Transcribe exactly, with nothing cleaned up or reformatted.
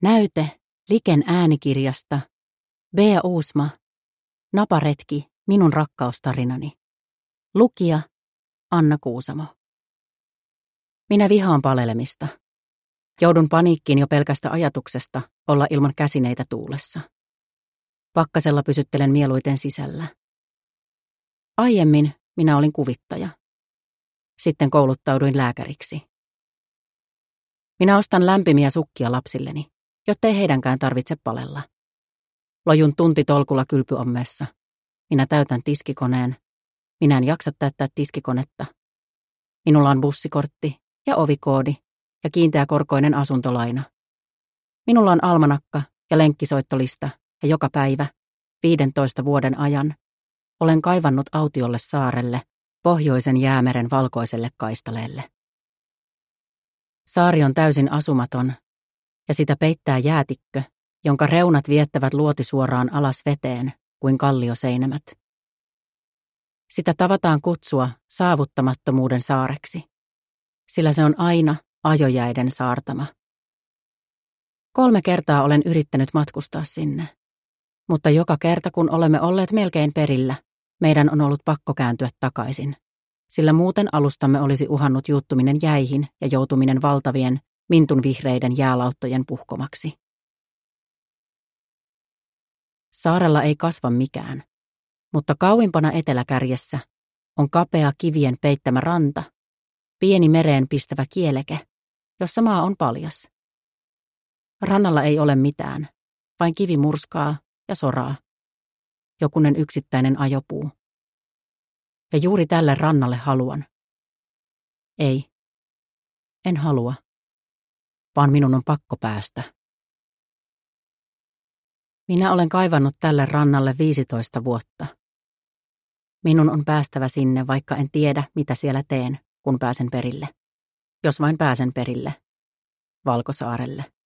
Näyte Liken äänikirjasta Bea Uusma, Naparetki, minun rakkaustarinani. Lukija Anna Kuusamo. Minä vihaan palelemista. Joudun paniikkiin jo pelkästä ajatuksesta olla ilman käsineitä tuulessa. Pakkasella pysyttelen mieluiten sisällä. Aiemmin minä olin kuvittaja. Sitten kouluttauduin lääkäriksi. Minä ostan lämpimiä sukkia lapsilleni, jottei heidänkään tarvitse palella. Lojun tuntitolkulla kylpyommeessa. Minä täytän tiskikoneen. Minä en jaksa täyttää tiskikonetta. Minulla on bussikortti ja ovikoodi ja kiinteäkorkoinen asuntolaina. Minulla on almanakka ja lenkkisoittolista ja joka päivä, viidentoista vuoden ajan, olen kaivannut autiolle saarelle, pohjoisen jäämeren valkoiselle kaistaleelle. Saari on täysin asumaton, ja sitä peittää jäätikkö, jonka reunat viettävät luotisuoraan alas veteen kuin kallioseinämät. Sitä tavataan kutsua saavuttamattomuuden saareksi, sillä se on aina ajojäiden saartama. Kolme kertaa olen yrittänyt matkustaa sinne, mutta joka kerta kun olemme olleet melkein perillä, meidän on ollut pakko kääntyä takaisin, sillä muuten alustamme olisi uhannut juuttuminen jäihin ja joutuminen valtavien, mintunvihreiden jäälauttojen puhkomaksi. Saarella ei kasva mikään, mutta kauimpana eteläkärjessä on kapea kivien peittämä ranta, pieni mereen pistävä kieleke, jossa maa on paljas. Rannalla ei ole mitään, vain kivimurskaa ja soraa, jokunen yksittäinen ajopuu. Ja juuri tälle rannalle haluan. Ei, en halua, vaan minun on pakko päästä. Minä olen kaivannut tälle rannalle viisitoista vuotta. Minun on päästävä sinne, vaikka en tiedä, mitä siellä teen, kun pääsen perille. Jos vain pääsen perille. Valkosaarelle.